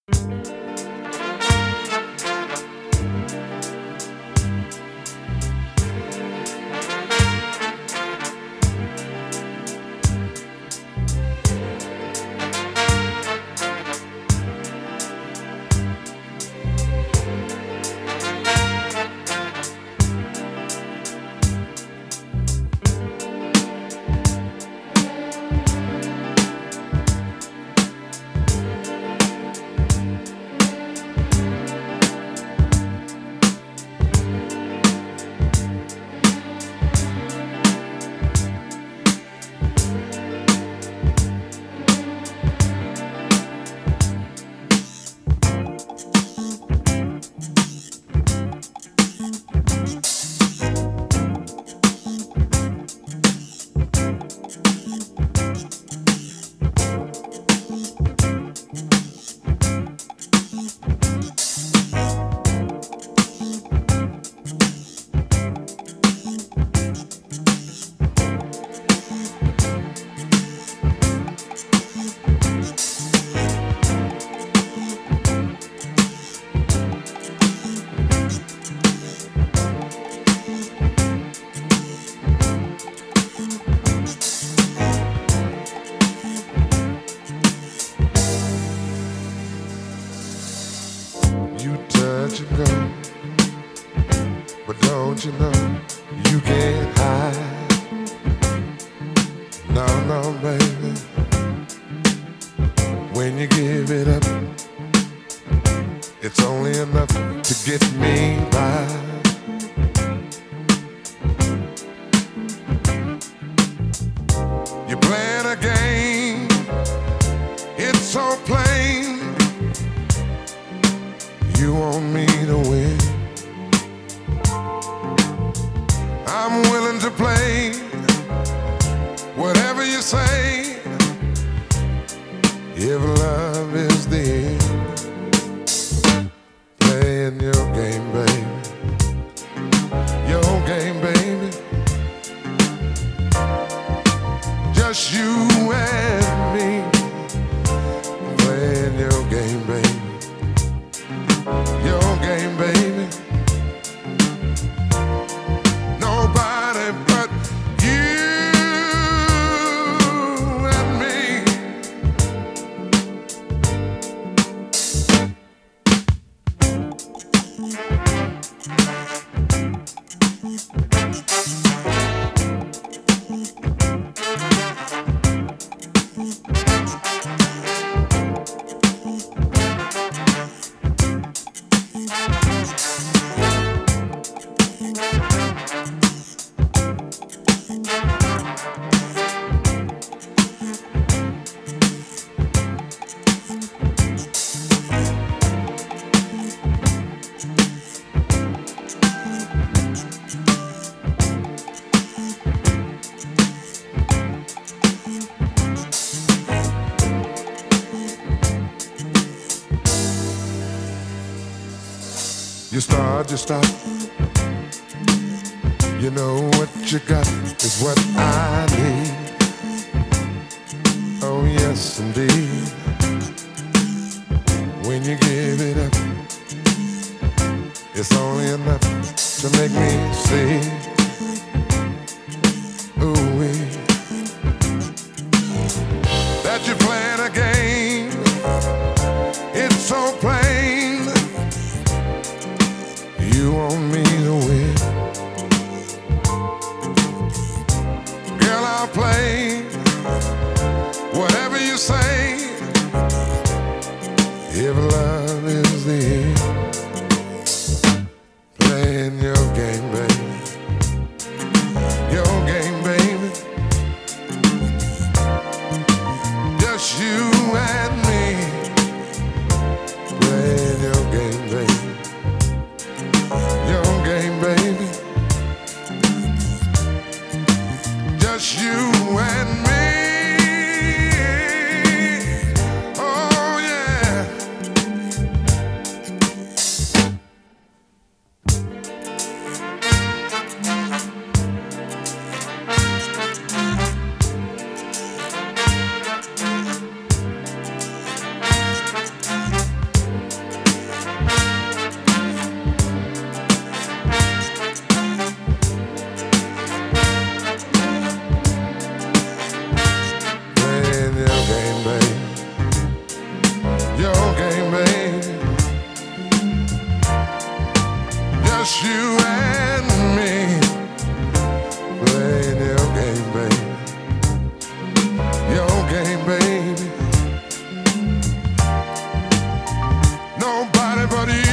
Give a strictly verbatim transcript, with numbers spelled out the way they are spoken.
You touch and go, but don't you know you can't hide? No, no, baby. When you give it up, it's only enough to get me by. You're playing a game, it's so plain. You want me to win. I'm willing to play whatever you say, if love is the end. Playing your game, baby. Your game, baby. Just you and me. Playing your game, baby. Your game, baby. Nobody but you and me. You start, you stop. You know what you got is what I need. Oh yes, indeed. When you give it up, it's only enough to make me see. Ooh-wee. That you're playing a game, it's so plain. You want me to win. Girl, I'll play whatever you say, if love is the end. Playing your game, baby. Your game, baby. Just you and me. Playing your game, baby. Your game, baby. Just you and me. Oh yeah. your game, baby. Just you and me playing your game, baby. Your game, baby. Nobody but you.